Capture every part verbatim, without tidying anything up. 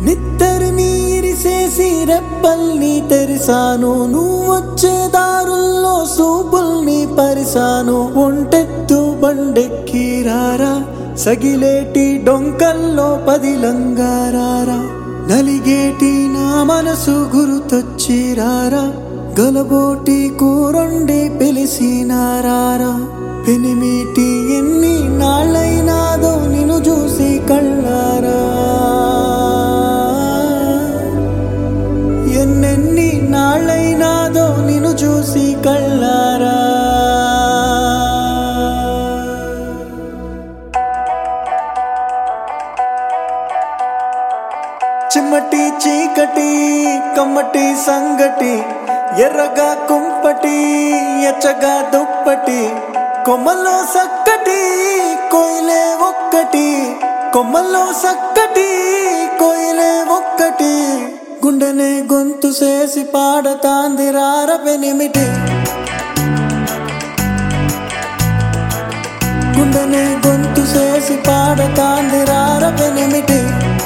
నిద్దరిని ఇరిసేసి రెప్పల్ని తెరిసాను, నువ్వొచ్చే దారుల్లో సూపుల్ని పరిసాను. ఒంటెత్తు బండెక్కి రారా, సగిలేటి డొంకల్లో పదిలంగారారా. నలిగేటి నా మనసు గురుతొచ్చి రారా, గలబోటి కూరొండి పిలిసినారారా. పెనిమిటి ఎన్ని నాళ్ళైనాదో నిన్ను చూసి కళ్ళారా, ఎన్నెన్ని నాళ్ళైనాదో నిన్ను చూసి కళ్ళారా. చిమ్మటి చీకటి కమ్మటి సంగటి, ఎర్రగా కుంపటి ఎచ్చగా దుప్పటి. కొమ్మల్లో సక్కటి కోయిలే ఒక్కటి, కొమ్మల్లో సక్కటి కోయిలే ఒక్కటి. గుండెనే గొంతు చేసి పాడతాంది రార పెనిమిటి, గుండెనే గొంతు చేసి పాడతాంది రార పెనిమిటి.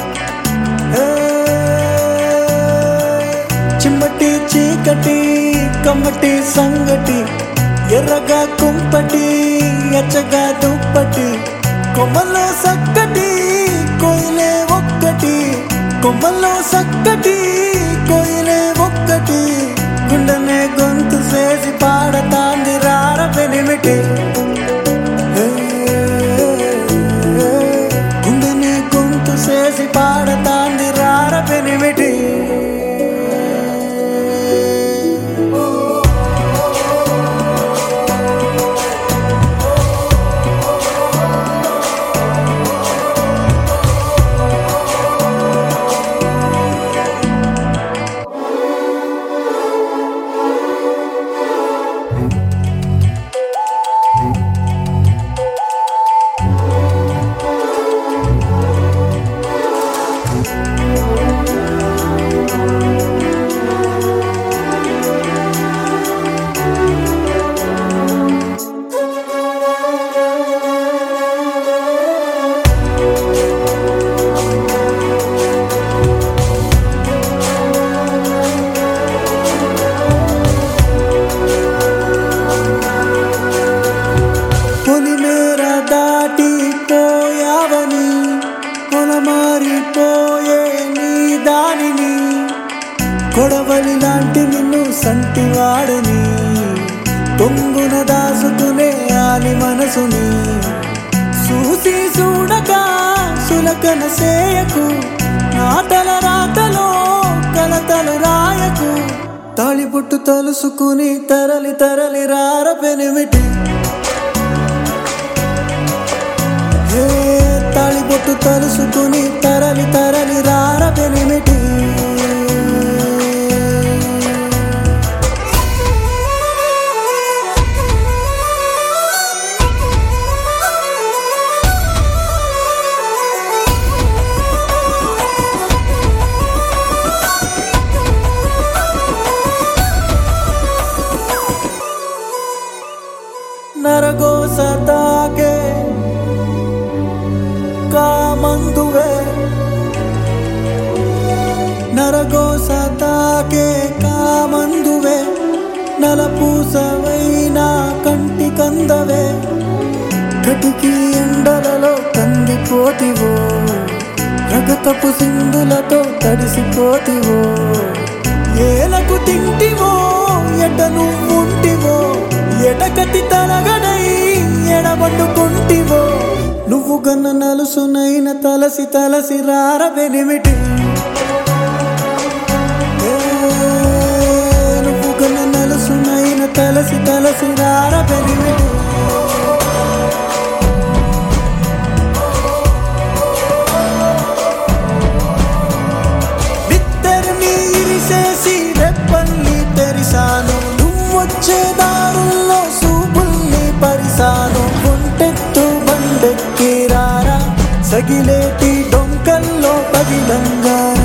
చిమ్మటి చీకటి కమ్మటి సంగటి, ఎర్రగా కుంపటి ఎచ్చగా దుప్పటి. కొమ్మల్లో సక్కటి కోయిలే ఒక్కటి, కొమ్మల్లో సక్కటి కోయిలే ఒక్కటి. గుండెనే గొంతు చేసి పాడతాంది రార పెనిమిటి, గుండెనే గొంతు చేసి పాడతాంది రార పెనిమిటి. మారిపోయే నీ దానిని, కొడవలి లాంటి నిన్ను సంటివాడని, పొంగున దాసుకునే ఆలి మనసుని. చూసి చూడక సులకన సేయకు, నా తల రాతలో కలతలు రాయకు. తాళిబొట్టు తలుసుకుని తరలి తరలి రార పెనిమిటి, తాళిబొట్టు తలుసుకుని తరలి తరలి రార పెనిమిటి. నరగోస తాకే కామందువే, నరగోస తాకే కామందువే. నలపూసవైనా కంటి కందవే, కటికి ఎండలలో కందిపోతివో, రగతపు సింధులతో తడిసిపోతివో. ఏలకు తింటివో ఎట నువ్వుంటివో, ఎటకటి తలగడై ఎడబడ్డుకుంటివో. నువ్వు గన్న నలుసునైన తలసి తలసి రార పెనిమిటి, నువ్వు గన్న నలుసునైన తలసి తలసి రార పెనిమిటి. నిద్దరిని ఇరిసేసి రెప్పల్ని తెరిసాను, నువ్వొచ్చే దారుల్లో సూపుల్ని పరిసాను. ఒంటెత్తు బండెక్కి రారా, సగిలేటి డొంకల్లో పదిలంగా